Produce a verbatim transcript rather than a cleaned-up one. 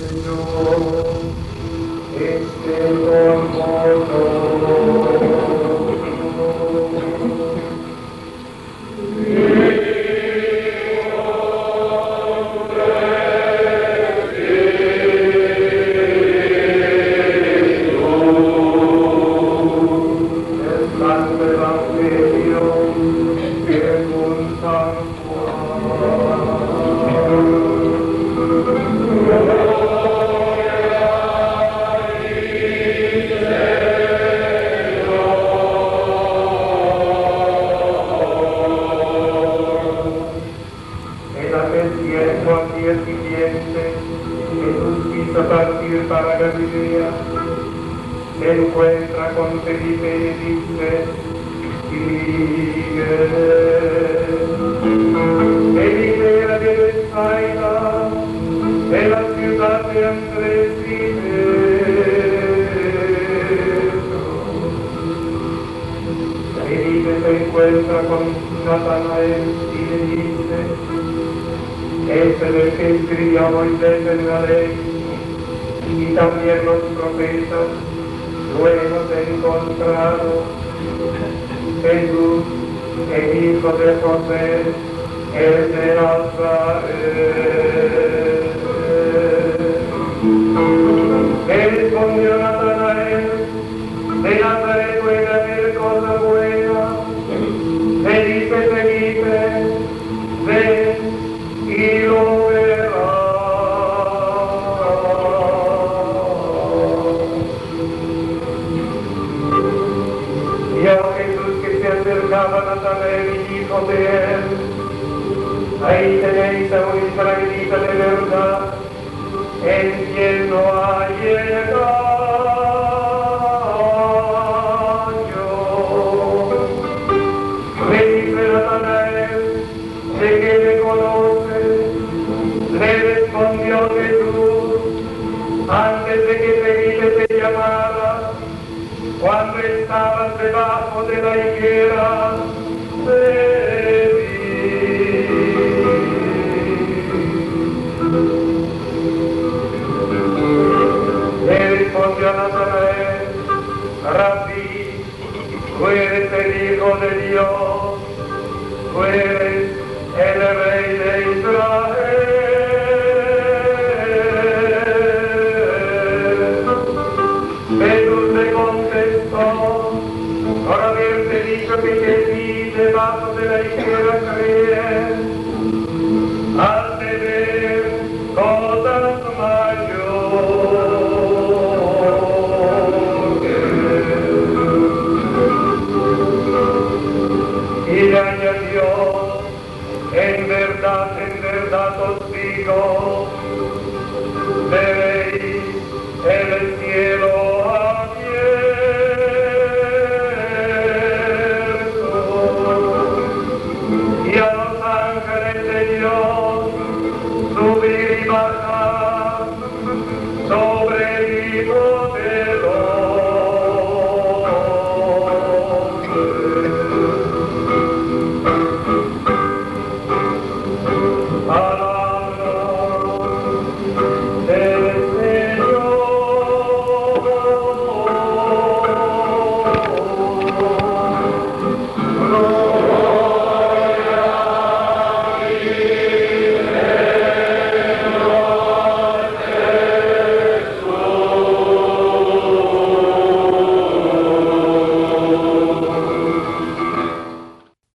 Señor, este conmotor. Para Galilea, se encuentra con Felipe y le dice: sígueme. Felipe era de Bethsaida, de la ciudad de Andrés y Pedro. Felipe se encuentra con Natanael y le dice: este es el que escribió Moisés en la ley y también los profetas. Luego se encontraron Jesús, el hijo de José, el de Nazaret. Le respondió Natanael: de Nazaret puede haber cosa buena. Le dice Felipe: ven y lo verás. Acercaba Natanael y dijo de él: ahí tenéis a un israelita de verdad, en quien no hay engaño. Le dice Natanael: ¿de qué me conoces? Le respondió Jesús: antes de que Felipe te llamara, cuando estabas debajo de la higuera, te vi. Le respondió Natanael: Rabí, tú eres el Hijo de Dios, tú eres el Rey de Israel. Jesús le contestó: por haberte dicho que te vi debajo de la higuera creer.